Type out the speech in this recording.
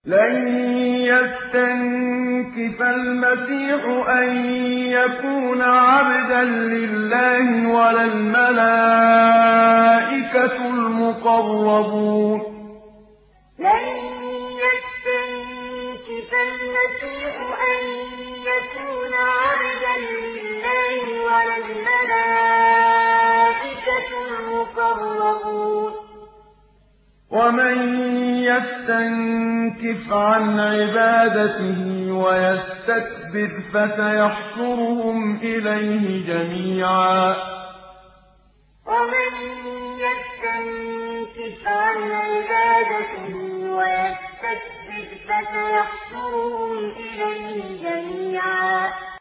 لَن يَسْتَنكِفَ الْمَسِيحُ أَن يَكُونَ عَبْدًا لِّلَّهِ وَلَا الْمَلَائِكَةُ الْمُقَرَّبُونَ لَن يَسْتَنكِفَ الْمَسِيحُ أَن يَكُونَ عَبْدًا لِّلَّهِ وَلَا الْمَلَائِكَةُ الْمُقَرَّبُونَ وَمَن يَسْتَنكِفْ عَنْ عِبَادَتِهِ وَيَسْتَكْبِرْ فَسَيَحْشُرُهُمْ إِلَيْهِ جَمِيعًا وَمَن يَسْتَنكِفْ عَنْ عِبَادَتِهِ وَيَسْتَكْبِرْ فَسَيَحْشُرُهُمْ إِلَيْهِ جَمِيعًا